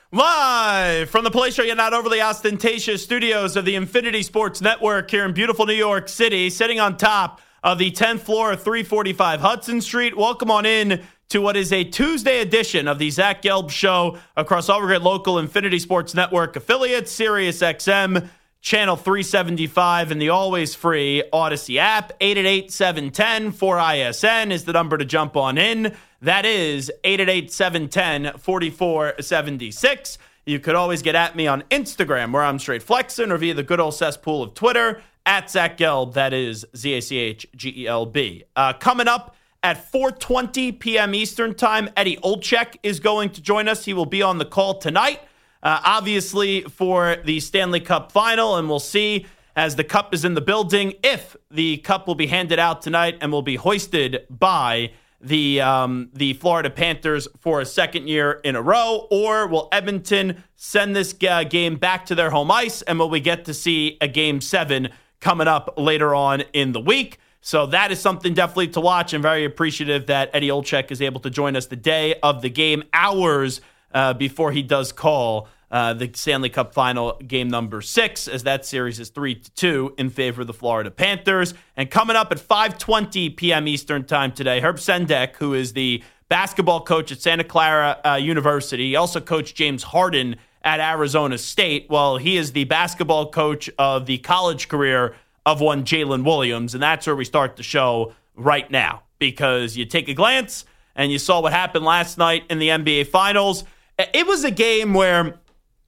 Live from the place where you're not overly ostentatious studios of the Infinity Sports Network here in beautiful New York City, sitting on top of the 10th floor of 345 Hudson Street. Welcome on in to what is a Tuesday edition of the Zach Gelb Show across all great local Infinity Sports Network affiliates, Sirius XM, Channel 375, and the always free Odyssey app. 888-710-4ISN is the number to jump on in. That is 888-710-4476. You could always get at me on Instagram, where I'm straight flexing, or via the good old cesspool of Twitter, at Zach Gelb. That is ZACHGELB. Coming up at 4:20 p.m. Eastern Time, Eddie Olczyk is going to join us. He will be on the call tonight, obviously, for the Stanley Cup Final, and we'll see as the cup is in the building if the cup will be handed out tonight and will be hoisted by the Florida Panthers for a second year in a row, or will Edmonton send this game back to their home ice, and will we get to see a Game 7 coming up later on in the week? So that is something definitely to watch, and very appreciative that Eddie Olczyk is able to join us the day of the game, hours before he does call the Stanley Cup Final game number 6, as that series is 3-2 in favor of the Florida Panthers. And coming up at 5:20 p.m. Eastern Time today, Herb Sendek, who is the basketball coach at Santa Clara University. He also coached James Harden at Arizona State. Well, he is the basketball coach of the college career of one Jalen Williams, and that's where we start the show right now, because you take a glance and you saw what happened last night in the NBA Finals. It was a game where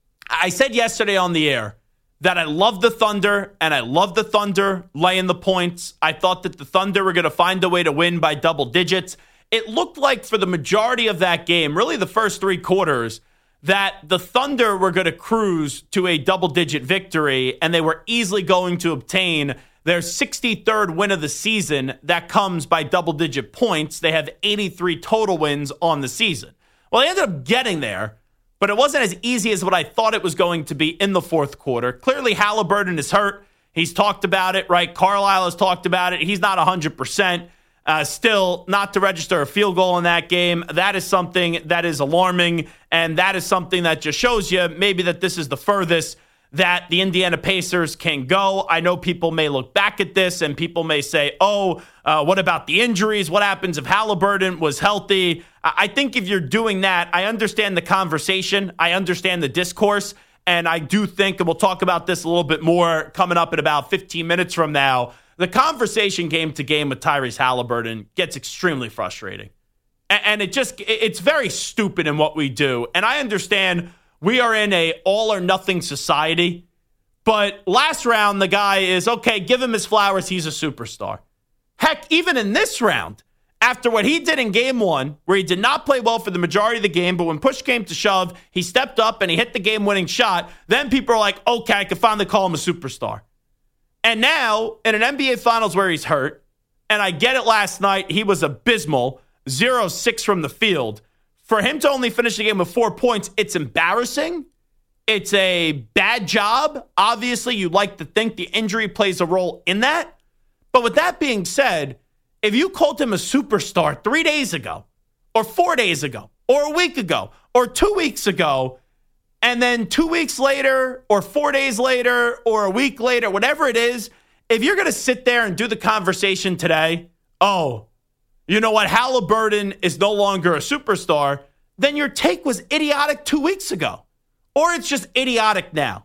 I said yesterday on the air that I love the Thunder, and I love the Thunder laying the points. I thought that the Thunder were going to find a way to win by double digits. It looked like for the majority of that game, really the first three quarters, that the Thunder were going to cruise to a double-digit victory, and they were easily going to obtain their 63rd win of the season that comes by double-digit points. They have 83 total wins on the season. Well, they ended up getting there, but it wasn't as easy as what I thought it was going to be in the fourth quarter. Clearly, Halliburton is hurt. He's talked about it, right? Carlisle has talked about it. He's not 100%. Still, not to register a field goal in that game. That is something that is alarming, and that is something that just shows you maybe that this is the furthest that the Indiana Pacers can go. I know people may look back at this, and people may say, what about the injuries? What happens if Halliburton was healthy? I think if you're doing that, I understand the conversation. I understand the discourse, and I do think, and we'll talk about this a little bit more coming up in about 15 minutes from now, the conversation game to game with Tyrese Halliburton gets extremely frustrating. And it's very stupid in what we do. And I understand we are in a all or nothing society. But last round, the guy is, okay, give him his flowers. He's a superstar. Heck, even in this round, after what he did in game one, where he did not play well for the majority of the game, but when push came to shove, he stepped up and he hit the game-winning shot. Then people are like, okay, I can finally call him a superstar. And now, in an NBA Finals where he's hurt, and I get it last night, he was abysmal, 0-6 from the field. For him to only finish the game with 4 points, it's embarrassing. It's a bad job. Obviously, you'd like to think the injury plays a role in that. But with that being said, if you called him a superstar 3 days ago, or 4 days ago, or a week ago, or 2 weeks ago, and then 2 weeks later, or 4 days later, or a week later, whatever it is, if you're going to sit there and do the conversation today, oh, you know what, Halliburton is no longer a superstar, then your take was idiotic 2 weeks ago. Or it's just idiotic now.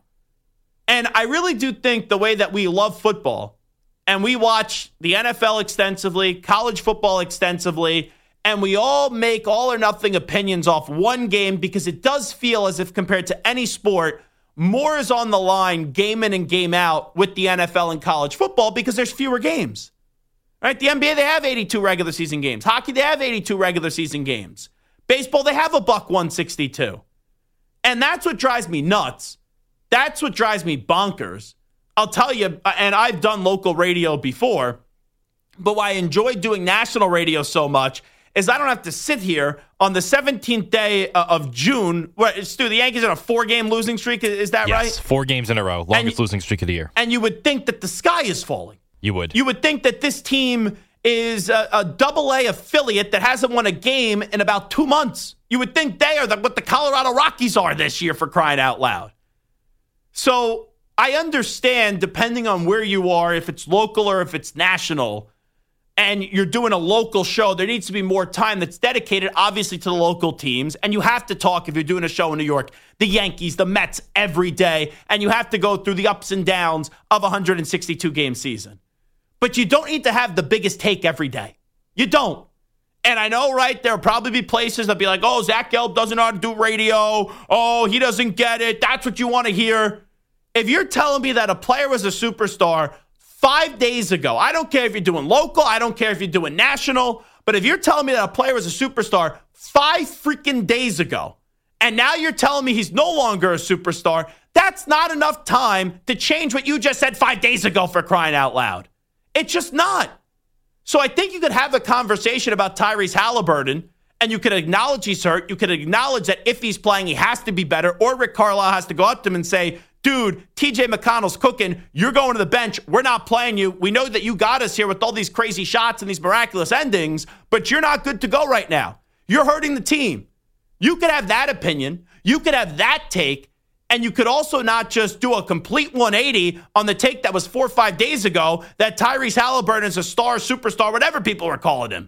And I really do think the way that we love football, and we watch the NFL extensively, college football extensively, and we all make all or nothing opinions off one game because it does feel as if compared to any sport, more is on the line game in and game out with the NFL and college football because there's fewer games. Right? The NBA, they have 82 regular season games. Hockey, they have 82 regular season games. Baseball, they have a buck 162. And that's what drives me nuts. That's what drives me bonkers. I'll tell you, and I've done local radio before, but why I enjoy doing national radio so much is I don't have to sit here on the 17th day of June. Stu, the Yankees are on a 4-game losing streak. Is that right? Yes, 4 games in a row. Longest losing streak of the year. And you would think that the sky is falling. You would. You would think that this team is a double-A affiliate that hasn't won a game in about 2 months. You would think they are what the Colorado Rockies are this year, for crying out loud. So I understand, depending on where you are, if it's local or if it's national, and you're doing a local show, there needs to be more time that's dedicated, obviously, to the local teams. And you have to talk, if you're doing a show in New York, the Yankees, the Mets every day. And you have to go through the ups and downs of a 162-game season. But you don't need to have the biggest take every day. You don't. And I know, right, there'll probably be places that be like, oh, Zach Gelb doesn't know how to do radio. Oh, he doesn't get it. That's what you want to hear. If you're telling me that a player was a superstar 5 days ago, I don't care if you're doing local, I don't care if you're doing national, but if you're telling me that a player was a superstar 5 freaking days ago, and now you're telling me he's no longer a superstar, that's not enough time to change what you just said 5 days ago, for crying out loud. It's just not. So I think you could have a conversation about Tyrese Halliburton, and you could acknowledge he's hurt. You could acknowledge that if he's playing, he has to be better, or Rick Carlisle has to go up to him and say, dude, TJ McConnell's cooking. You're going to the bench. We're not playing you. We know that you got us here with all these crazy shots and these miraculous endings, but you're not good to go right now. You're hurting the team. You could have that opinion. You could have that take. And you could also not just do a complete 180 on the take that was 4 or 5 days ago that Tyrese Halliburton is a star, superstar, whatever people were calling him.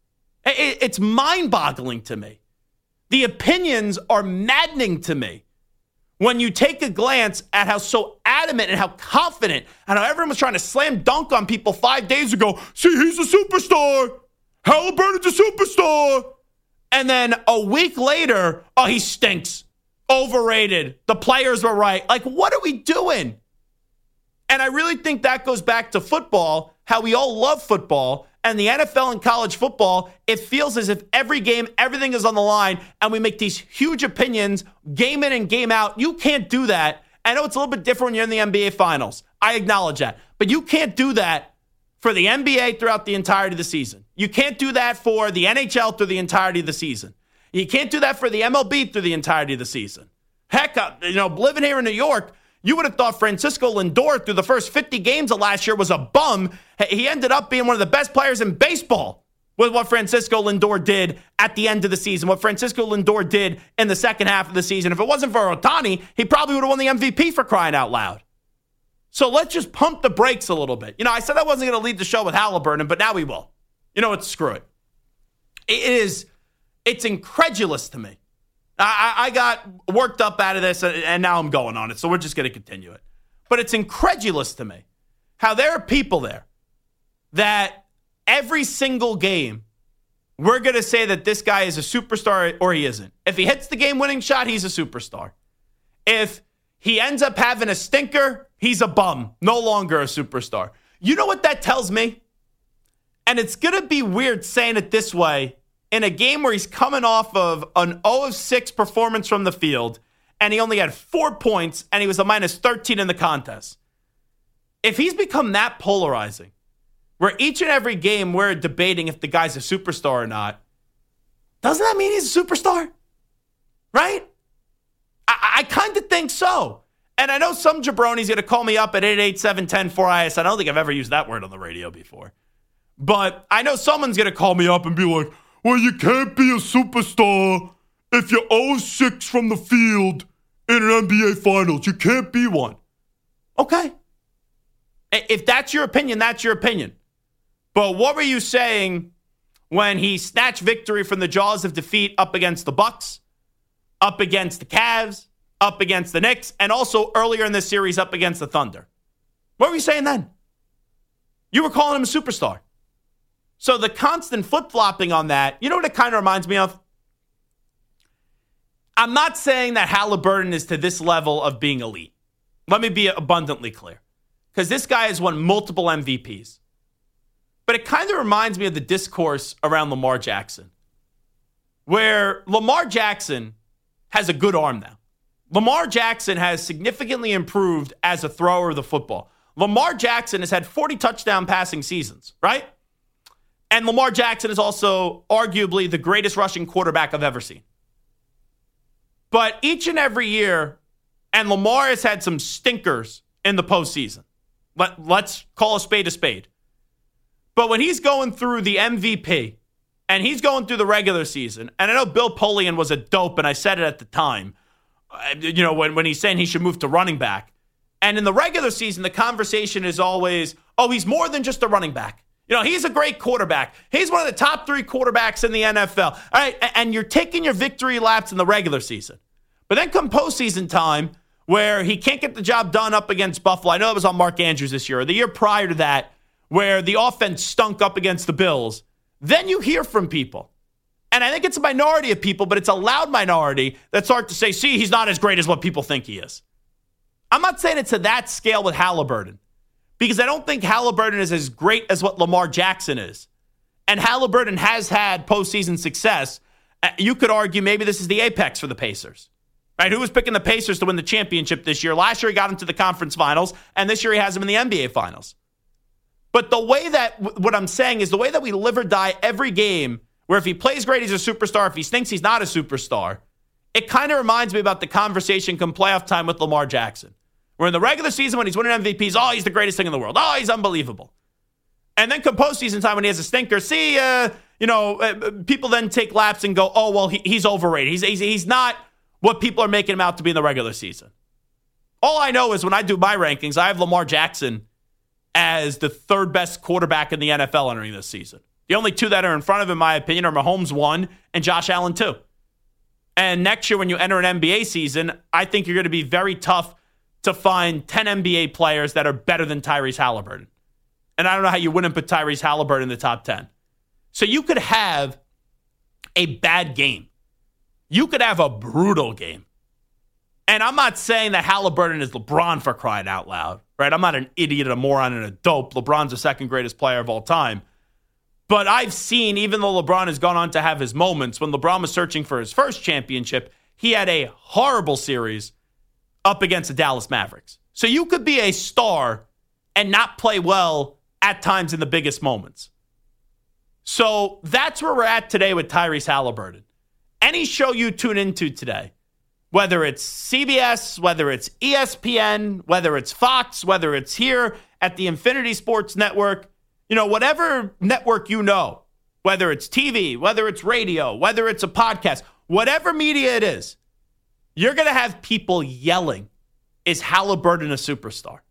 It's mind-boggling to me. The opinions are maddening to me. When you take a glance at how so adamant and how confident and how everyone was trying to slam dunk on people 5 days ago. See, he's a superstar. Halliburton's a superstar. And then a week later, oh, he stinks. Overrated. The players were right. Like, what are we doing? And I really think that goes back to football, how we all love football. And the NFL and college football, it feels as if every game, everything is on the line, and we make these huge opinions game in and game out. You can't do that. I know it's a little bit different when you're in the NBA Finals. I acknowledge that. But you can't do that for the NBA throughout the entirety of the season. You can't do that for the NHL through the entirety of the season. You can't do that for the MLB through the entirety of the season. Heck, living here in New York, you would have thought Francisco Lindor through the first 50 games of last year was a bum. He ended up being one of the best players in baseball with what Francisco Lindor did at the end of the season, what Francisco Lindor did in the second half of the season. If it wasn't for Ohtani, he probably would have won the MVP, for crying out loud. So let's just pump the brakes a little bit. I said I wasn't going to lead the show with Halliburton, but now we will. You know what? Screw it. It's incredulous to me. I got worked up out of this, and now I'm going on it, so we're just going to continue it. But it's incredulous to me how there are people there that every single game, we're going to say that this guy is a superstar or he isn't. If he hits the game-winning shot, he's a superstar. If he ends up having a stinker, he's a bum, no longer a superstar. You know what that tells me? And it's going to be weird saying it this way in a game where he's coming off of an 0-6 performance from the field, and he only had 4 points, and he was a minus 13 in the contest. If he's become that polarizing, where each and every game we're debating if the guy's a superstar or not, doesn't that mean he's a superstar? Right? I kind of think so. And I know some jabroni's going to call me up at 888-710-4IS. I don't think I've ever used that word on the radio before. But I know someone's going to call me up and be like, well, you can't be a superstar if you're 0-6 from the field in an NBA Finals. You can't be one. Okay. If that's your opinion, that's your opinion. But what were you saying when he snatched victory from the jaws of defeat up against the Bucks, up against the Cavs, up against the Knicks, and also earlier in this series up against the Thunder? What were you saying then? You were calling him a superstar. So the constant flip-flopping on that, you know what it kind of reminds me of? I'm not saying that Halliburton is to this level of being elite. Let me be abundantly clear. Because this guy has won multiple MVPs. But it kind of reminds me of the discourse around Lamar Jackson, where Lamar Jackson has a good arm now. Lamar Jackson has significantly improved as a thrower of the football. Lamar Jackson has had 40 touchdown passing seasons, right? And Lamar Jackson is also arguably the greatest rushing quarterback I've ever seen. But each and every year, and Lamar has had some stinkers in the postseason. Let's call a spade a spade. But when he's going through the MVP and he's going through the regular season, and I know Bill Polian was a dope, and I said it at the time, when he's saying he should move to running back. And in the regular season, the conversation is always, oh, he's more than just a running back. He's a great quarterback. He's one of the top 3 quarterbacks in the NFL. All right, and you're taking your victory laps in the regular season. But then come postseason time where he can't get the job done up against Buffalo. I know it was on Mark Andrews this year, or the year prior to that, where the offense stunk up against the Bills. Then you hear from people. And I think it's a minority of people, but it's a loud minority that start to say, see, he's not as great as what people think he is. I'm not saying it's to that scale with Halliburton, because I don't think Halliburton is as great as what Lamar Jackson is. And Halliburton has had postseason success. You could argue maybe this is the apex for the Pacers. Right? Who was picking the Pacers to win the championship this year? Last year he got into the conference finals, and this year he has them in the NBA finals. But the way that, what I'm saying is the way that we live or die every game, where if he plays great, he's a superstar. If he stinks, he's not a superstar. It kind of reminds me about the conversation come playoff time with Lamar Jackson. Where in the regular season, when he's winning MVPs, oh, he's the greatest thing in the world. Oh, he's unbelievable. And then come postseason time when he has a stinker, people then take laps and go, oh, well, he's overrated. He's not what people are making him out to be in the regular season. All I know is when I do my rankings, I have Lamar Jackson as the 3rd best quarterback in the NFL entering this season. The only 2 that are in front of him, in my opinion, are Mahomes 1 and Josh Allen 2. And next year when you enter an NBA season, I think you're going to be very tough to find 10 NBA players that are better than Tyrese Halliburton. And I don't know how you wouldn't put Tyrese Halliburton in the top 10. So you could have a bad game. You could have a brutal game. And I'm not saying that Halliburton is LeBron for crying out loud, right? I'm not an idiot, a moron, and a dope. LeBron's the 2nd greatest player of all time. But I've seen, even though LeBron has gone on to have his moments, when LeBron was searching for his first championship, he had a horrible series up against the Dallas Mavericks. So you could be a star and not play well at times in the biggest moments. So that's where we're at today with Tyrese Halliburton. Any show you tune into today, whether it's CBS, whether it's ESPN, whether it's Fox, whether it's here at the Infinity Sports Network, whatever network whether it's TV, whether it's radio, whether it's a podcast, whatever media it is, you're going to have people yelling, is Halliburton a superstar?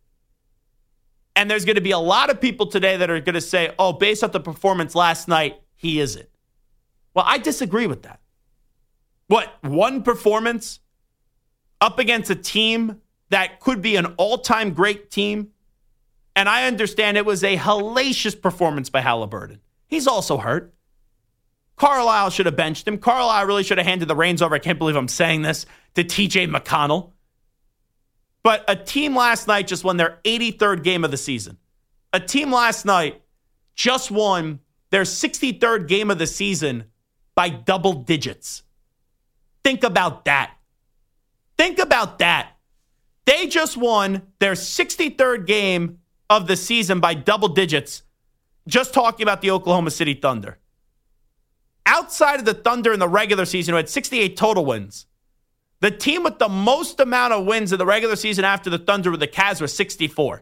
And there's going to be a lot of people today that are going to say, oh, based off the performance last night, he isn't. Well, I disagree with that. What, one performance up against a team that could be an all-time great team? And I understand it was a hellacious performance by Halliburton. He's also hurt. Carlisle should have benched him. Carlisle really should have handed the reins over. I can't believe I'm saying this, to TJ McConnell. But a team last night just won their 83rd game of the season. A team last night just won their 63rd game of the season by double digits. Think about that. Think about that. They just won their 63rd game of the season by double digits, just talking about the Oklahoma City Thunder. Outside of the Thunder in the regular season, who had 68 total wins, the team with the most amount of wins in the regular season after the Thunder with the Cavs was 64.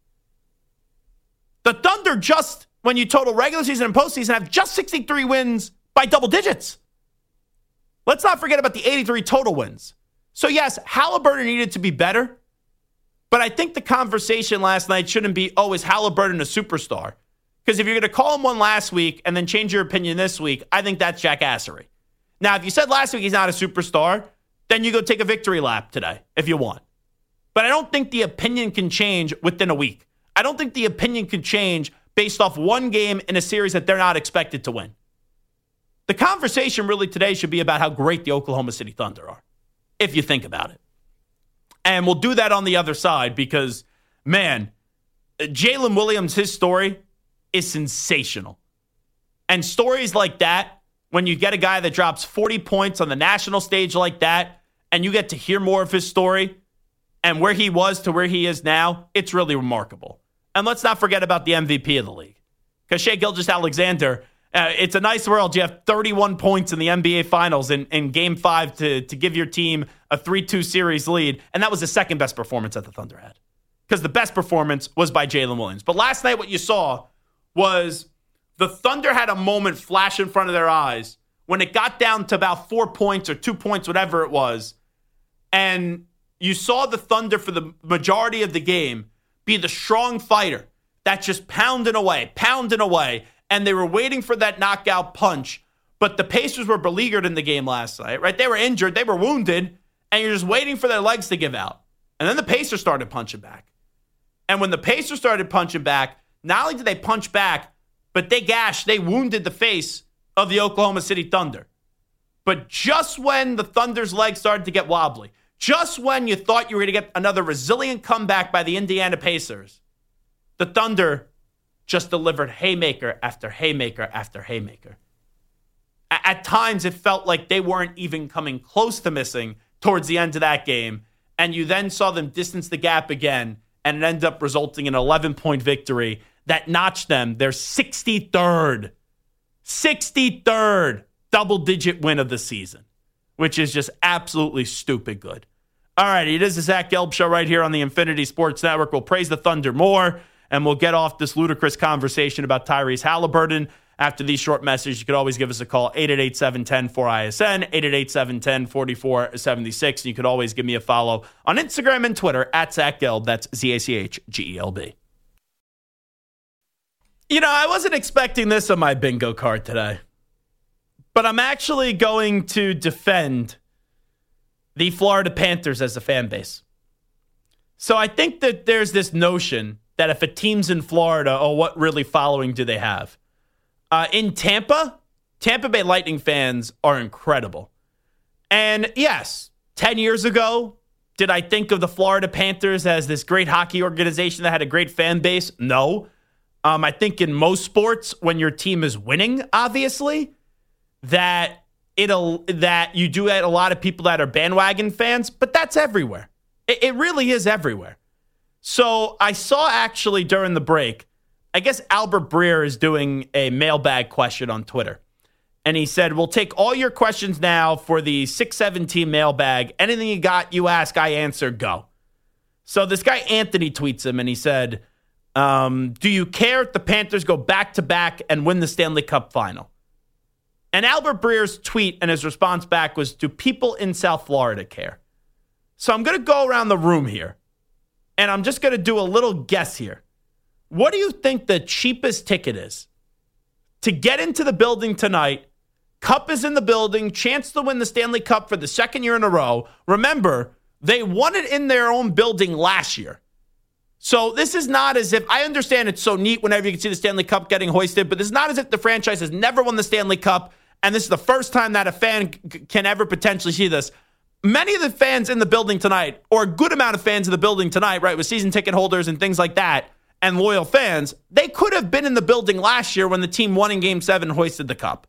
The Thunder just, when you total regular season and postseason, have just 63 wins by double digits. Let's not forget about the 83 total wins. So yes, Halliburton needed to be better, but I think the conversation last night shouldn't be, oh, is Halliburton a superstar? Because if you're going to call him one last week and then change your opinion this week, I think that's jackassery. Now, if you said last week he's not a superstar, then you go take a victory lap today if you want. But I don't think the opinion can change within a week. I don't think the opinion can change based off one game in a series that they're not expected to win. The conversation really today should be about how great the Oklahoma City Thunder are, if you think about it. And we'll do that on the other side because, man, Jalen Williams, his story is sensational. And stories like that, when you get a guy that drops 40 points on the national stage like that, and you get to hear more of his story and where he was to where he is now, it's really remarkable. And let's not forget about the MVP of the league. Because Shai Gilgeous-Alexander, it's a nice world. You have 31 points in the NBA Finals in Game 5 to give your team a 3-2 series lead. And that was the second best performance that the Thunder had. Because the best performance was by Jalen Williams. But last night what you saw was The Thunder had a moment flash in front of their eyes when it got down to about 4 points or 2 points, whatever it was. And you saw the Thunder for the majority of the game be the strong fighter that just pounding away. And they were waiting for that knockout punch. But the Pacers were beleaguered in the game last night, right? They were injured. They were wounded. And you're just waiting for their legs to give out. And then the Pacers started punching back. And when the Pacers started punching back, not only did they punch back, but they wounded the face of the Oklahoma City Thunder. But just when the Thunder's legs started to get wobbly, just when you thought you were going to get another resilient comeback by the Indiana Pacers, the Thunder just delivered haymaker after haymaker after haymaker. At times, it felt like they weren't even coming close to missing towards the end of that game. And you then saw them distance the gap again, and it ended up resulting in an 11-point victory that notched them their 63rd double-digit win of the season, which is just absolutely stupid good. All right, it is the Zach Gelb Show right here on the Infinity Sports Network. We'll praise the Thunder more, and we'll get off this ludicrous conversation about Tyrese Halliburton. After these short messages, you could always give us a call, 888-710-4ISN, 888-710-4476. And you could always give me a follow on Instagram and Twitter, at Zach Gelb. That's ZACHGELB. You know, I wasn't expecting this on my bingo card today, but I'm actually going to defend the Florida Panthers as a fan base. So I think that there's this notion that if a team's in Florida, what really following do they have? In Tampa Bay Lightning fans are incredible. And yes, 10 years ago, did I think of the Florida Panthers as this great hockey organization that had a great fan base? No. I think in most sports, when your team is winning, obviously, that you do get a lot of people that are bandwagon fans, but that's everywhere. It really is everywhere. So I saw actually during the break, I guess Albert Breer is doing a mailbag question on Twitter. And he said, we'll take all your questions now for the 617 mailbag. Anything you got, you ask, I answer, go. So this guy Anthony tweets him and he said, do you care if the Panthers go back-to-back and win the Stanley Cup final? And Albert Breer's tweet and his response back was, do people in South Florida care? So I'm going to go around the room here. And I'm just going to do a little guess here. What do you think the cheapest ticket is to get into the building tonight? Cup is in the building, chance to win the Stanley Cup for the second year in a row. Remember, they won it in their own building last year. So this is not as if, I understand it's so neat whenever you can see the Stanley Cup getting hoisted, but it's not as if the franchise has never won the Stanley Cup, and this is the first time that a fan can ever potentially see this. Many of the fans in the building tonight, or a good amount of fans in the building tonight, right, with season ticket holders and things like that, and loyal fans, they could have been in the building last year when the team won in Game 7 and hoisted the cup.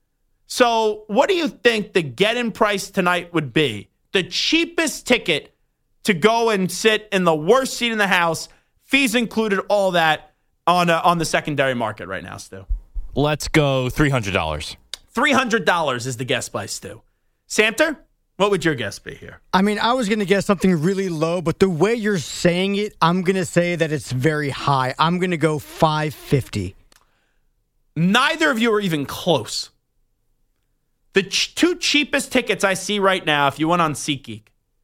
So what do you think the get-in price tonight would be? The cheapest ticket to go and sit in the worst seat in the house, fees included, all that, on the secondary market right now, Stu? Let's go $300. $300 is the guess by Stu. Samter? What would your guess be here? I mean, I was going to guess something really low, but the way you're saying it, I'm going to say that it's very high. I'm going to go $550. Neither of you are even close. The two cheapest tickets I see right now, if you went on SeatGeek,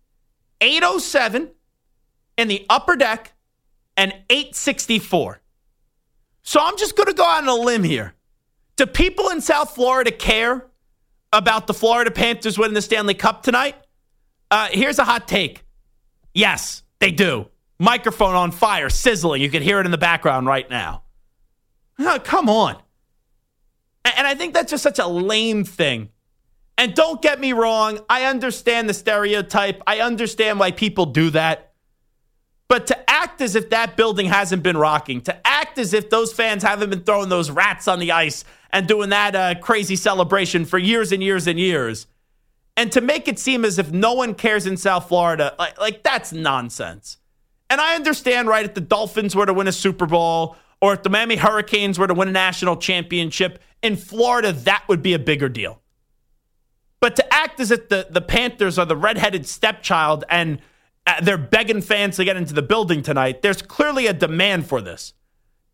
$807 in the upper deck and $864. So I'm just going to go out on a limb here. Do people in South Florida care about the Florida Panthers winning the Stanley Cup tonight? Here's a hot take. Yes, they do. Microphone on fire, sizzling. You can hear it in the background right now. Oh, come on. And I think that's just such a lame thing. And don't get me wrong, I understand the stereotype. I understand why people do that. But to act as if that building hasn't been rocking, to act as if those fans haven't been throwing those rats on the ice and doing that crazy celebration for years and years and years, and to make it seem as if no one cares in South Florida, like that's nonsense. And I understand, right, if the Dolphins were to win a Super Bowl or if the Miami Hurricanes were to win a national championship, in Florida, that would be a bigger deal. But to act as if the Panthers are the redheaded stepchild and they're begging fans to get into the building tonight, there's clearly a demand for this.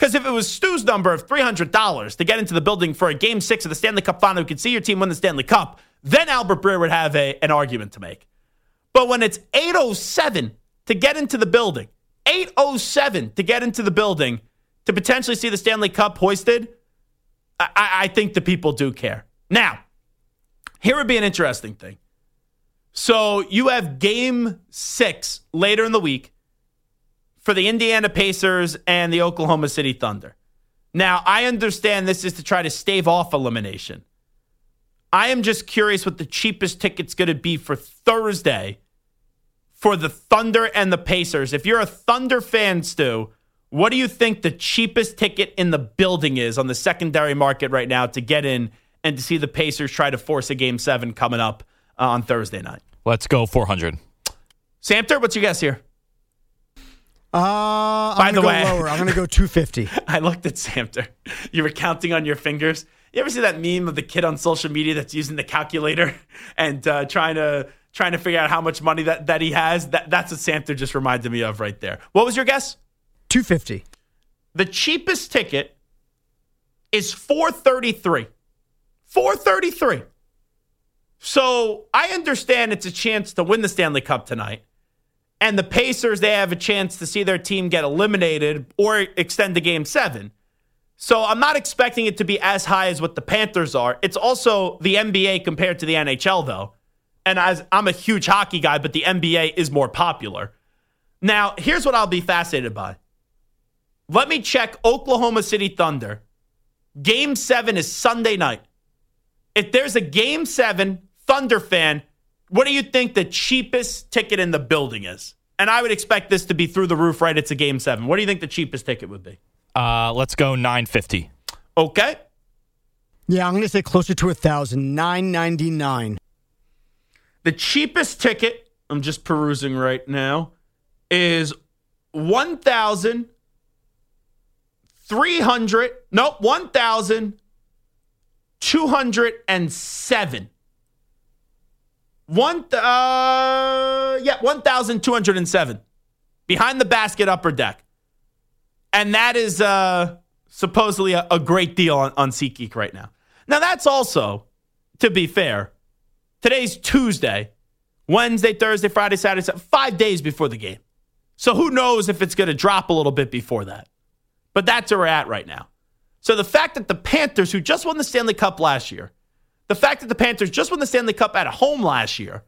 Because if it was Stu's number of $300 to get into the building for a Game 6 of the Stanley Cup Final, you could see your team win the Stanley Cup, then Albert Breer would have an argument to make. But when it's $807 to get into the building, $807 to get into the building to potentially see the Stanley Cup hoisted, I think the people do care. Now, here would be an interesting thing. So you have Game 6 later in the week for the Indiana Pacers and the Oklahoma City Thunder. Now, I understand this is to try to stave off elimination. I am just curious what the cheapest ticket's going to be for Thursday for the Thunder and the Pacers. If you're a Thunder fan, Stu, what do you think the cheapest ticket in the building is on the secondary market right now to get in and to see the Pacers try to force a Game 7 coming up on Thursday night? Let's go 400. Samter, what's your guess here? I'm going to go lower. I'm going to go 250. I looked at Samter. You were counting on your fingers. You ever see that meme of the kid on social media that's using the calculator and trying to figure out how much money that he has? That's what Samter just reminded me of right there. What was your guess? 250. The cheapest ticket is $433. $433. So I understand it's a chance to win the Stanley Cup tonight. And the Pacers, they have a chance to see their team get eliminated or extend to Game 7. So I'm not expecting it to be as high as what the Panthers are. It's also the NBA compared to the NHL, though. And as I'm a huge hockey guy, but the NBA is more popular. Now, here's what I'll be fascinated by. Let me check Oklahoma City Thunder. Game 7 is Sunday night. If there's a Game 7 Thunder fan, what do you think the cheapest ticket in the building is? And I would expect this to be through the roof, right? It's a Game 7. What do you think the cheapest ticket would be? Let's go $950. Okay. Yeah, I'm going to say closer to $1,000. $999. The cheapest ticket, I'm just perusing right now, is $1,207. $1,207 behind the basket upper deck. And that is supposedly a great deal on SeatGeek right now. Now, that's also, to be fair, today's Tuesday, Wednesday, Thursday, Friday, Saturday, 5 days before the game. So who knows if it's going to drop a little bit before that. But that's where we're at right now. So the fact that the Panthers, who just won the Stanley Cup last year, the fact that the Panthers just won the Stanley Cup at home last year,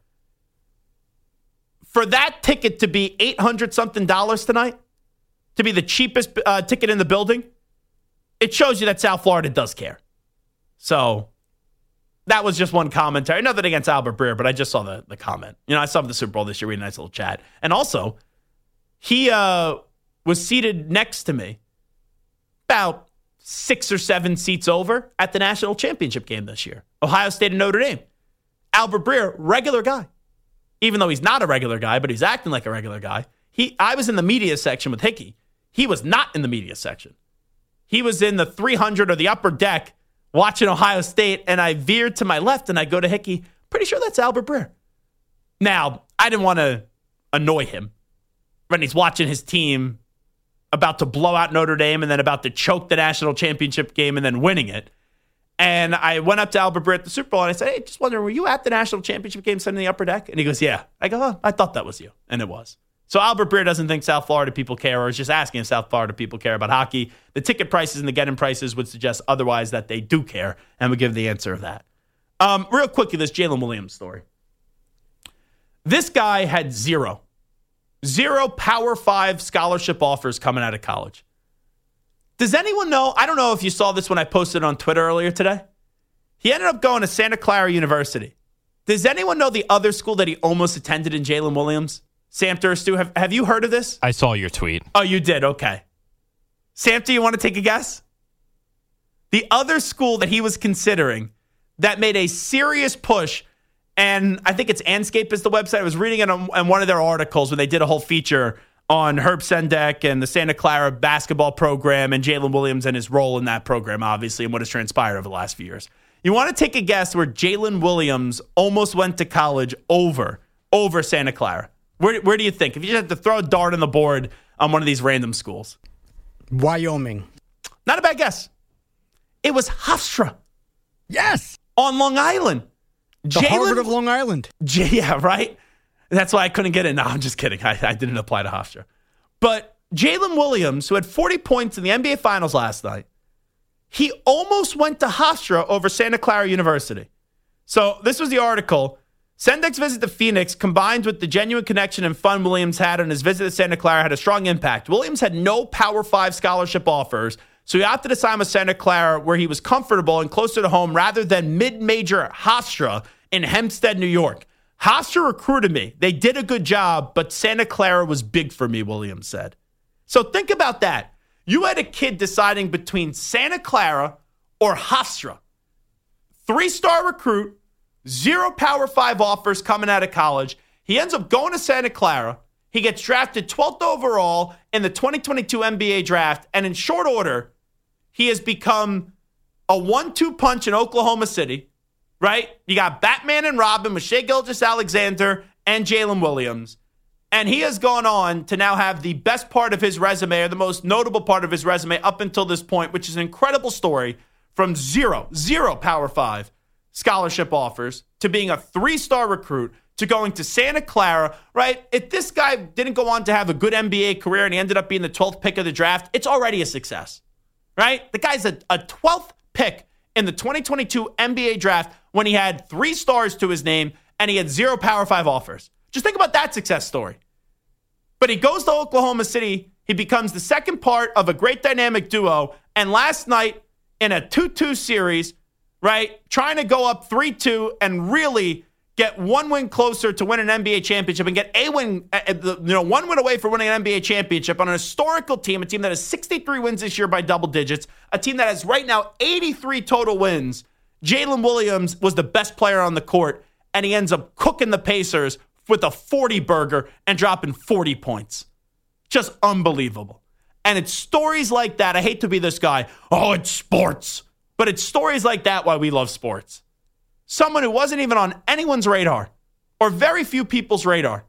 for that ticket to be $800-something tonight, to be the cheapest ticket in the building, it shows you that South Florida does care. So that was just one commentary. Nothing against Albert Breer, but I just saw the comment. You know, I saw the Super Bowl this year. We had a nice little chat. And also, he was seated next to me about 6 or 7 seats over at the national championship game this year. Ohio State and Notre Dame. Albert Breer, regular guy. Even though he's not a regular guy, but he's acting like a regular guy. I was in the media section with Hickey. He was not in the media section. He was in the 300 or the upper deck watching Ohio State, and I veered to my left, and I go to Hickey. Pretty sure that's Albert Breer. Now, I didn't want to annoy him when he's watching his team about to blow out Notre Dame and then about to choke the national championship game and then winning it. And I went up to Albert Breer at the Super Bowl, and I said, hey, just wondering, were you at the national championship game sitting in the upper deck? And he goes, yeah. I go, oh, I thought that was you. And it was. So Albert Breer doesn't think South Florida people care, or is just asking if South Florida people care about hockey. The ticket prices and the get-in prices would suggest otherwise, that they do care, and we give the answer of that. Real quickly, this Jalen Williams story. This guy had zero Power 5 scholarship offers coming out of college. Does anyone know? I don't know if you saw this when I posted on Twitter earlier today. He ended up going to Santa Clara University. Does anyone know the other school that he almost attended in Jalen Williams? Samter, Stu, have you heard of this? I saw your tweet. Oh, you did? Okay. Samter, you want to take a guess? The other school that he was considering that made a serious push, and I think it's Anscape is the website. I was reading it on one of their articles when they did a whole feature on Herb Sendek and the Santa Clara basketball program and Jalen Williams and his role in that program, obviously, and what has transpired over the last few years. You want to take a guess where Jalen Williams almost went to college over Santa Clara? Where do you think? If you just had to throw a dart on the board on one of these random schools. Wyoming. Not a bad guess. It was Hofstra. Yes. On Long Island. The Harvard of Long Island. Yeah, right? That's why I couldn't get it. No, I'm just kidding. I didn't apply to Hofstra. But Jalen Williams, who had 40 points in the NBA Finals last night, he almost went to Hofstra over Santa Clara University. So this was the article. Sendek's visit to Phoenix, combined with the genuine connection and fun Williams had on his visit to Santa Clara, had a strong impact. Williams had no Power 5 scholarship offers, so he opted to sign with Santa Clara, where he was comfortable and closer to home, rather than mid-major Hofstra in Hempstead, New York. Hofstra recruited me. They did a good job, but Santa Clara was big for me, Williams said. So think about that. You had a kid deciding between Santa Clara or Hofstra. 3-star recruit, 0 Power 5 offers coming out of college. He ends up going to Santa Clara. He gets drafted 12th overall in the 2022 NBA draft. And in short order, he has become a 1-2 punch in Oklahoma City, right? You got Batman and Robin with Shai Gilgeous-Alexander and Jalen Williams. And he has gone on to now have the best part of his resume, or the most notable part of his resume up until this point, which is an incredible story, from zero Power 5 scholarship offers to being a 3-star recruit to going to Santa Clara, right? If this guy didn't go on to have a good NBA career and he ended up being the 12th pick of the draft, it's already a success, right? The guy's a 12th pick in the 2022 NBA draft when he had 3 stars to his name and he had 0 Power 5 offers. Just think about that success story. But he goes to Oklahoma City. He becomes the second part of a great dynamic duo. And last night in a 2-2 series, right, trying to go up 3-2 and really get one win closer to win an NBA championship and get a win, one win away from winning an NBA championship on a historical team, a team that has 63 wins this year by double digits, a team that has right now 83 total wins. Jalen Williams was the best player on the court, and he ends up cooking the Pacers with a 40-burger and dropping 40 points. Just unbelievable. And it's stories like that. I hate to be this guy. Oh, it's sports. But it's stories like that why we love sports. Someone who wasn't even on anyone's radar, or very few people's radar.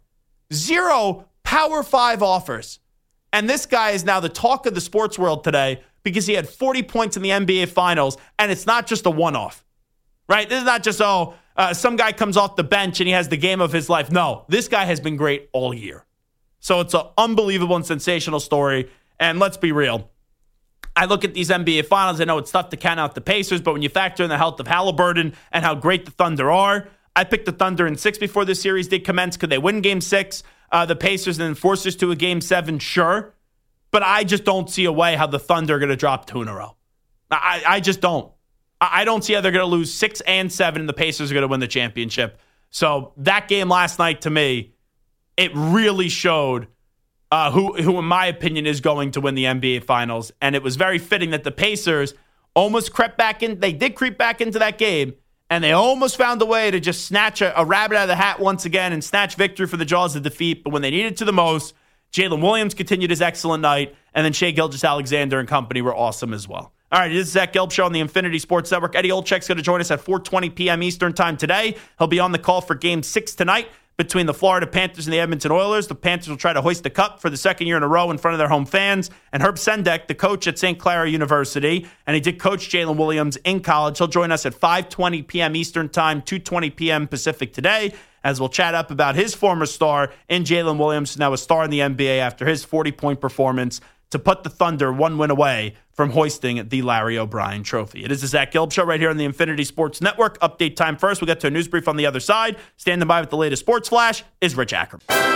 0 Power 5 offers. And this guy is now the talk of the sports world today because he had 40 points in the NBA Finals, and it's not just a one-off. Right? This is not just, some guy comes off the bench and he has the game of his life. No, this guy has been great all year. So it's an unbelievable and sensational story. And let's be real. I look at these NBA Finals. I know it's tough to count out the Pacers, but when you factor in the health of Halliburton and how great the Thunder are, I picked the Thunder in 6 before the series did commence. Could they win Game 6? The Pacers and enforce this to a Game 7? Sure. But I just don't see a way how the Thunder are going to drop 2 in a row. I just don't. I don't see how they're going to lose 6 and 7 and the Pacers are going to win the championship. So that game last night, to me, it really showed who in my opinion, is going to win the NBA Finals. And it was very fitting that the Pacers almost crept back in. They did creep back into that game, and they almost found a way to just snatch a rabbit out of the hat once again and snatch victory for the jaws of defeat. But when they needed to the most, Jalen Williams continued his excellent night, and then Shai Gilgeous-Alexander and company were awesome as well. All right, this is Zach Gelb Show on the Infinity Sports Network. Eddie Olczyk's going to join us at 4:20 p.m. Eastern Time today. He'll be on the call for Game 6 tonight between the Florida Panthers and the Edmonton Oilers. The Panthers will try to hoist the cup for the second year in a row in front of their home fans. And Herb Sendek, the coach at St. Clara University, and he did coach Jalen Williams in college. He'll join us at 5:20 p.m. Eastern Time, 2:20 p.m. Pacific today, as we'll chat up about his former star in Jalen Williams, now a star in the NBA after his 40-point performance to put the Thunder one win away from hoisting the Larry O'Brien Trophy. It is the Zach Gelb Show right here on the Infinity Sports Network. Update time first. We'll get to a news brief on the other side. Standing by with the latest sports flash is Rich Ackerman. Extra,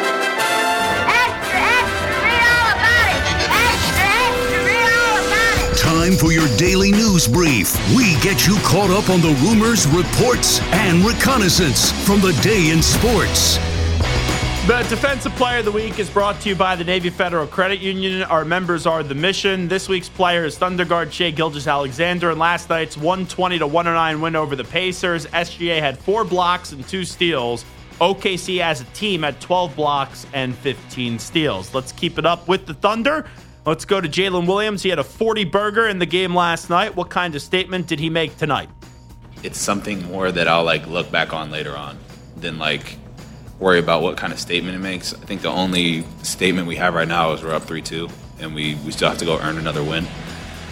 extra, read all about it. Extra, extra, read all about it. Time for your daily news brief. We get you caught up on the rumors, reports, and reconnaissance from the day in sports. The Defensive Player of the Week is brought to you by the Navy Federal Credit Union. Our members are the mission. This week's player is Thunder guard Shai Gilgeous-Alexander. And last night's 120-109 win over the Pacers, SGA had 4 blocks and 2 steals. OKC as a team had 12 blocks and 15 steals. Let's keep it up with the Thunder. Let's go to Jalen Williams. He had a 40-burger in the game last night. What kind of statement did he make tonight? It's something more that I'll look back on later on than worry about what kind of statement it makes. I think the only statement we have right now is we're up 3-2, and we still have to go earn another win.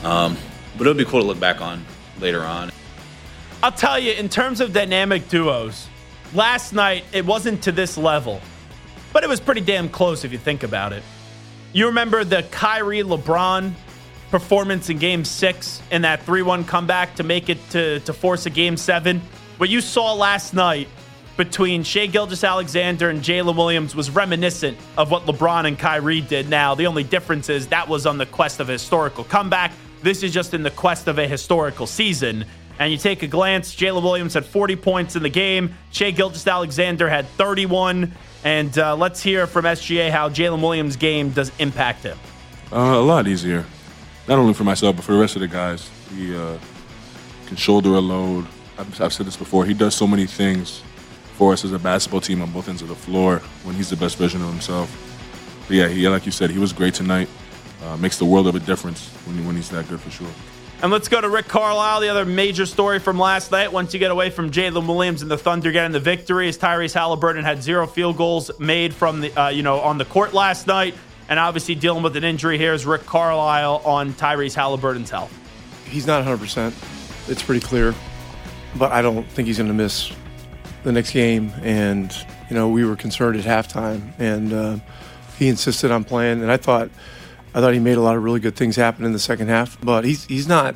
But it'll be cool to look back on later on. I'll tell you, in terms of dynamic duos, last night it wasn't to this level, but it was pretty damn close if you think about it. You remember the Kyrie-LeBron performance in Game 6 in that 3-1 comeback to make it to force a Game 7? What you saw last night between Shai Gilgeous-Alexander and Jalen Williams was reminiscent of what LeBron and Kyrie did. Now, the only difference is that was on the quest of a historical comeback. This is just in the quest of a historical season. And you take a glance, Jalen Williams had 40 points in the game. Shai Gilgeous-Alexander had 31. And let's hear from SGA how Jalen Williams' game does impact him. A lot easier. Not only for myself, but for the rest of the guys. He can shoulder a load. I've said this before. He does so many things for us as a basketball team on both ends of the floor when he's the best version of himself. But yeah, like you said, he was great tonight. Makes the world of a difference when he's that good for sure. And let's go to Rick Carlisle, the other major story from last night. Once you get away from Jalen Williams and the Thunder getting the victory, as Tyrese Halliburton had 0 field goals made from the on the court last night, and obviously dealing with an injury here is Rick Carlisle on Tyrese Halliburton's health. He's not 100%. It's pretty clear, but I don't think he's going to miss the next game. And we were concerned at halftime, and he insisted on playing, and I thought he made a lot of really good things happen in the second half, but he's not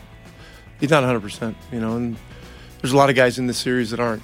100%, and there's a lot of guys in this series that aren't.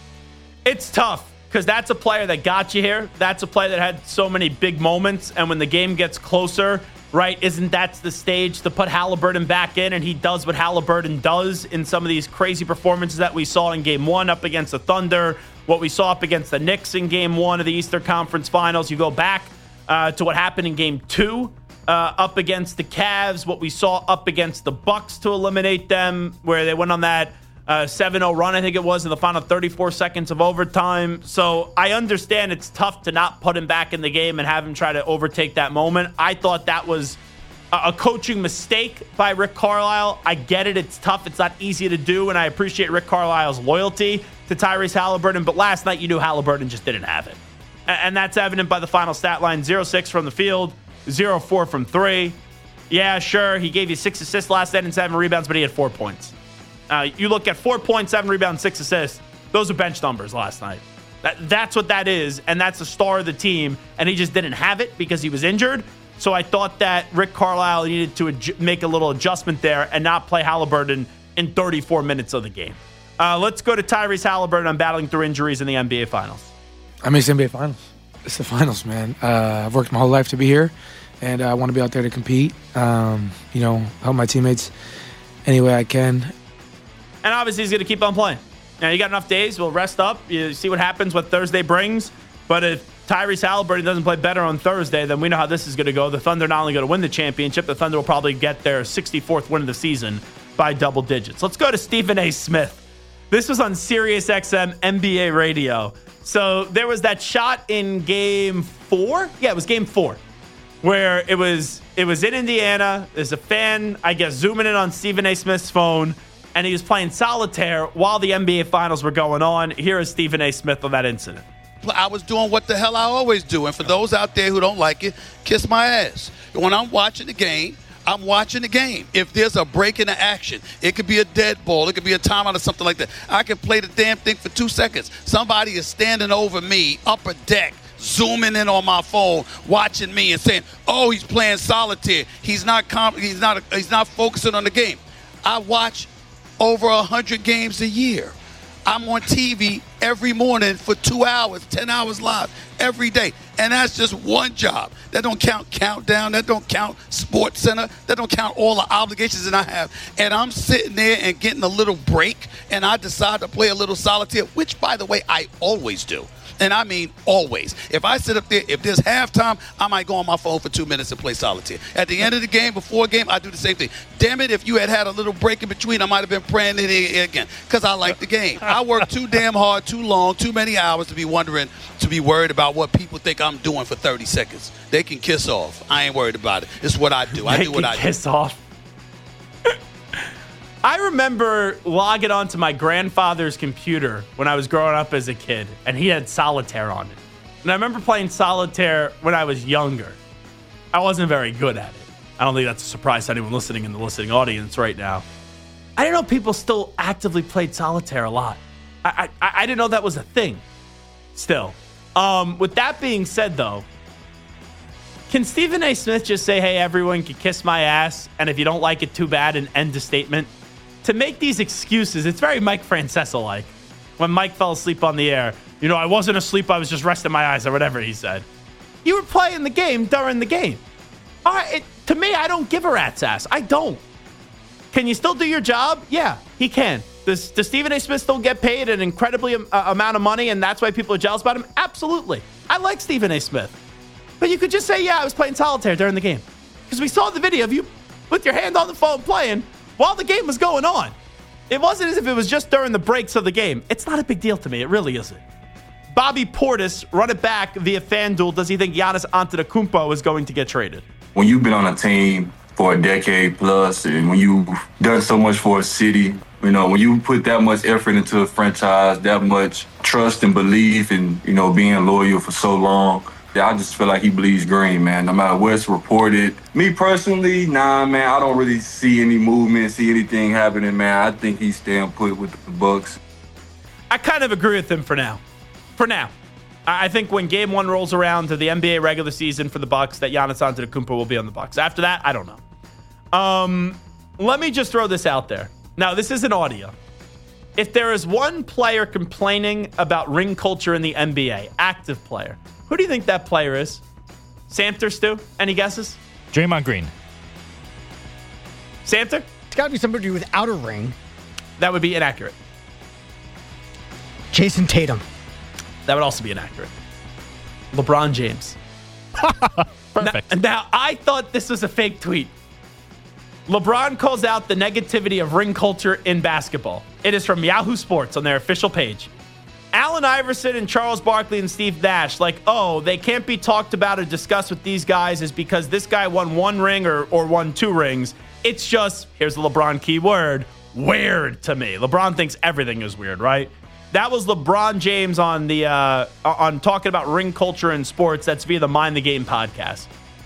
It's tough because that's a player that got you here. That's a player that had so many big moments, and when the game gets closer, right, isn't that the stage to put Halliburton back in, and he does what Halliburton does in some of these crazy performances that we saw in Game 1 up against the Thunder, what we saw up against the Knicks in Game 1 of the Eastern Conference Finals. You go back to what happened in Game 2, up against the Cavs, what we saw up against the Bucks to eliminate them, where they went on that 7-0 run, I think it was, in the final 34 seconds of overtime. So I understand it's tough to not put him back in the game and have him try to overtake that moment. I thought that was a coaching mistake by Rick Carlisle. I get it. It's tough. It's not easy to do, and I appreciate Rick Carlisle's loyalty to Tyrese Halliburton, but last night you knew Halliburton just didn't have it. And that's evident by the final stat line, 0-6 from the field, 0-4 from 3. Yeah, sure, he gave you 6 assists last night and 7 rebounds, but he had 4 points. You look at 4 points, 7 rebounds, 6 assists. Those are bench numbers last night. That's what that is, and that's the star of the team, and he just didn't have it because he was injured. So I thought that Rick Carlisle needed to make a little adjustment there and not play Halliburton in 34 minutes of the game. Let's go to Tyrese Halliburton on battling through injuries in the NBA Finals. I mean, it's NBA Finals. It's the finals, man. I've worked my whole life to be here, and I want to be out there to compete, help my teammates any way I can. And obviously he's going to keep on playing. Now, you got enough days. We'll rest up. You see what happens, what Thursday brings. But if Tyrese Halliburton doesn't play better on Thursday, then we know how this is going to go. The Thunder not only going to win the championship, the Thunder will probably get their 64th win of the season by double digits. Let's go to Stephen A. Smith. This was on Sirius XM NBA radio. So there was that shot in Game 4. Yeah, it was Game 4, where it was in Indiana. There's a fan, I guess, zooming in on Stephen A. Smith's phone, and he was playing solitaire while the NBA Finals were going on. Here is Stephen A. Smith on that incident. I was doing what the hell I always do. And for those out there who don't like it, kiss my ass. When I'm watching the game, I'm watching the game. If there's a break in the action, it could be a dead ball, it could be a timeout or something like that. I can play the damn thing for 2 seconds. Somebody is standing over me, upper deck, zooming in on my phone, watching me and saying, "Oh, he's playing solitaire. He's not focusing on the game." I watch over 100 games a year. I'm on TV every morning for 2 hours, 10 hours live every day. And that's just one job. That don't count Countdown. That don't count Sports Center. That don't count all the obligations that I have. And I'm sitting there and getting a little break, and I decide to play a little solitaire, which, by the way, I always do. And I mean always. If I sit up there, if there's halftime, I might go on my phone for 2 minutes and play solitaire. At the end of the game, before a game, I do the same thing. Damn it, if you had a little break in between, I might have been praying it again because I like the game. I work too damn hard, too long, too many hours to be worried about what people think I'm doing for 30 seconds. They can kiss off. I ain't worried about it. It's what I do. I do what I do. Kiss off. I remember logging onto my grandfather's computer when I was growing up as a kid, and he had solitaire on it. And I remember playing solitaire when I was younger. I wasn't very good at it. I don't think that's a surprise to anyone listening in the listening audience right now. I didn't know people still actively played solitaire a lot. I didn't know that was a thing still. With that being said, though, can Stephen A. Smith just say, hey, everyone can kiss my ass, and if you don't like it, too bad, and end the statement? To make these excuses, it's very Mike Francesa-like. When Mike fell asleep on the air, I wasn't asleep, I was just resting my eyes, or whatever he said. You were playing the game during the game. All right, to me, I don't give a rat's ass. I don't. Can you still do your job? Yeah, he can. Does Stephen A. Smith still get paid an incredibly amount of money, and that's why people are jealous about him? Absolutely. I like Stephen A. Smith. But you could just say, yeah, I was playing solitaire during the game. Because we saw the video of you with your hand on the phone playing while the game was going on. It wasn't as if it was just during the breaks of the game. It's not a big deal to me. It really isn't. Bobby Portis, run it back via FanDuel. Does he think Giannis Antetokounmpo is going to get traded? When you've been on a team for a decade plus, and when you've done so much for a city, when you put that much effort into a franchise, that much trust and belief and, being loyal for so long, I just feel like he bleeds green, man, no matter what's reported. Me personally, nah, man, I don't really see any movement, see anything happening, man. I think he's staying put with the Bucks. I kind of agree with him for now. I think when Game 1 rolls around to the NBA regular season for the Bucks, that Giannis Antetokounmpo will be on the Bucks. After that, I don't know. Let me just throw this out there. Now, this isn't audio. If there is one player complaining about ring culture in the NBA, active player, who do you think that player is? Samter, Stu? Any guesses? Draymond Green. Samter? It's got to be somebody without a ring. That would be inaccurate. Jason Tatum. That would also be inaccurate. LeBron James. Perfect. Now, I thought this was a fake tweet. LeBron calls out the negativity of ring culture in basketball. It is from Yahoo Sports on their official page. Allen Iverson and Charles Barkley and Steve Nash, they can't be talked about or discussed with these guys is because this guy won one ring or won 2 rings. It's just, here's the LeBron key word, weird to me. LeBron thinks everything is weird, right? That was LeBron James on the on talking about ring culture in sports. That's via the Mind the Game podcast.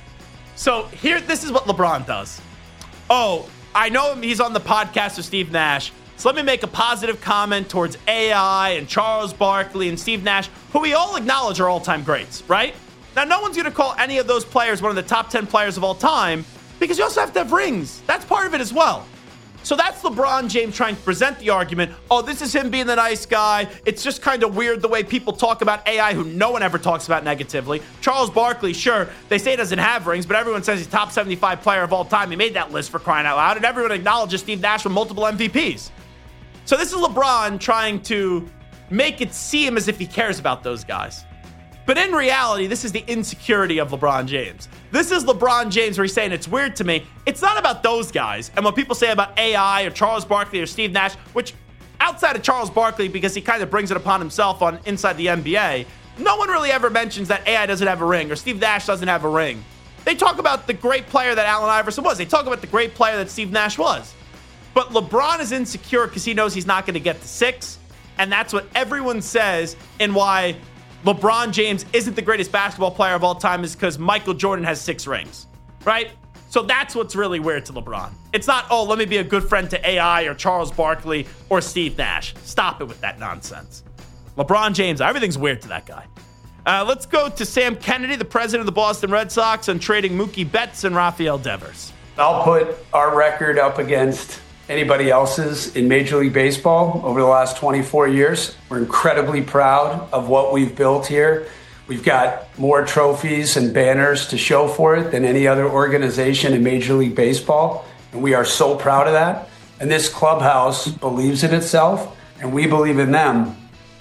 So this is what LeBron does. Oh, I know he's on the podcast with Steve Nash. So let me make a positive comment towards AI and Charles Barkley and Steve Nash, who we all acknowledge are all-time greats, right? Now, no one's going to call any of those players one of the top 10 players of all time because you also have to have rings. That's part of it as well. So that's LeBron James trying to present the argument, oh, this is him being the nice guy. It's just kind of weird the way people talk about AI, who no one ever talks about negatively. Charles Barkley, sure, they say he doesn't have rings, but everyone says he's top 75 player of all time. He made that list for crying out loud, and everyone acknowledges Steve Nash with multiple MVPs. So this is LeBron trying to make it seem as if he cares about those guys. But in reality, this is the insecurity of LeBron James. This is LeBron James where he's saying it's weird to me. It's not about those guys. And what people say about AI or Charles Barkley or Steve Nash, which outside of Charles Barkley, because he kind of brings it upon himself on Inside the NBA, no one really ever mentions that AI doesn't have a ring or Steve Nash doesn't have a ring. They talk about the great player that Allen Iverson was. They talk about the great player that Steve Nash was. But LeBron is insecure because he knows he's not going to get to 6. And that's what everyone says, and why LeBron James isn't the greatest basketball player of all time is because Michael Jordan has 6 rings, right? So that's what's really weird to LeBron. It's not, oh, let me be a good friend to AI or Charles Barkley or Steve Nash. Stop it with that nonsense. LeBron James, everything's weird to that guy. Let's go to Sam Kennedy, the president of the Boston Red Sox, on trading Mookie Betts and Rafael Devers. I'll put our record up against anybody else's in Major League Baseball over the last 24 years. We're incredibly proud of what we've built here. We've got more trophies and banners to show for it than any other organization in Major League Baseball, and we are so proud of that. And this clubhouse believes in itself, and we believe in them.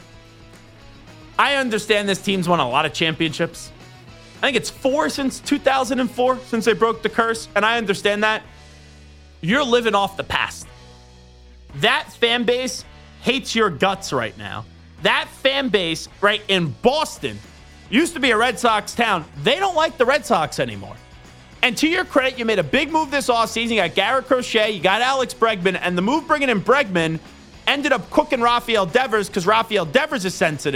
I understand this team's won a lot of championships. I think it's 4 since 2004, since they broke the curse, and I understand that. You're living off the past. That fan base hates your guts right now. That fan base, right, in Boston, used to be a Red Sox town. They don't like the Red Sox anymore. And to your credit, you made a big move this offseason. You got Garrett Crochet, you got Alex Bregman, and the move bringing in Bregman ended up cooking Rafael Devers because Rafael Devers is sensitive.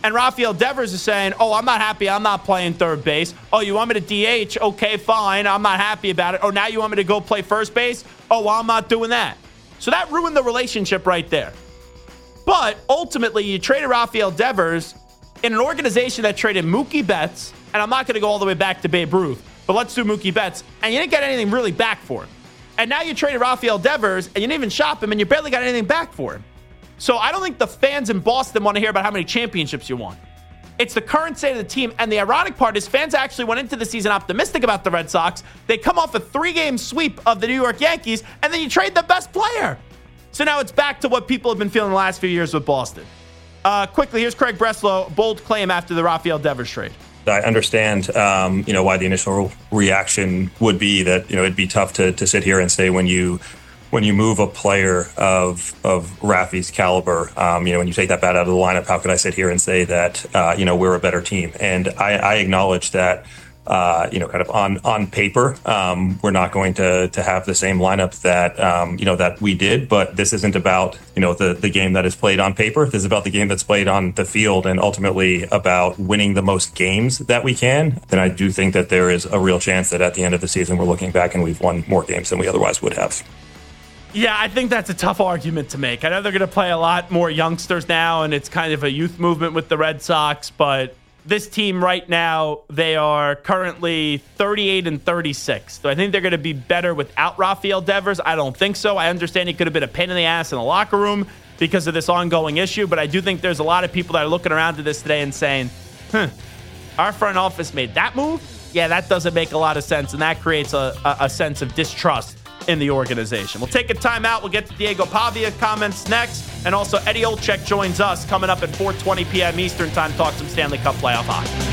And Rafael Devers is saying, oh, I'm not happy. I'm not playing third base. Oh, you want me to DH? Okay, fine. I'm not happy about it. Oh, now you want me to go play first base? Oh, well, I'm not doing that. So that ruined the relationship right there. But ultimately, you traded Rafael Devers in an organization that traded Mookie Betts, and I'm not going to go all the way back to Babe Ruth, but let's do Mookie Betts, and you didn't get anything really back for him. And now you traded Rafael Devers, and you didn't even shop him, and you barely got anything back for him. So I don't think the fans in Boston want to hear about how many championships you won. It's the current state of the team, and the ironic part is fans actually went into the season optimistic about the Red Sox. They come off a 3-game sweep of the New York Yankees, and then you trade the best player. So now it's back to what people have been feeling the last few years with Boston. Quickly, here's Craig Breslow, bold claim after the Rafael Devers trade. I understand, why the initial reaction would be that, it'd be tough to sit here and say when you move a player of Rafi's caliber, when you take that bat out of the lineup, how could I sit here and say that, we're a better team? And I acknowledge that, kind of on paper, we're not going to have the same lineup that, that we did. But this isn't about, the game that is played on paper. This is about the game that's played on the field and ultimately about winning the most games that we can. And I do think that there is a real chance that at the end of the season, we're looking back and we've won more games than we otherwise would have. Yeah, I think that's a tough argument to make. I know they're going to play a lot more youngsters now, and it's kind of a youth movement with the Red Sox, but this team right now, they are currently 38-36. Do I think they're going to be better without Rafael Devers? I don't think so. I understand he could have been a pain in the ass in the locker room because of this ongoing issue, but I do think there's a lot of people that are looking around to this today and saying, our front office made that move? Yeah, that doesn't make a lot of sense, and that creates a sense of distrust in the organization. We'll take a timeout. We'll get to Diego Pavia comments next. And also Eddie Olczyk joins us coming up at 4:20 p.m. Eastern time to talk some Stanley Cup playoff hockey.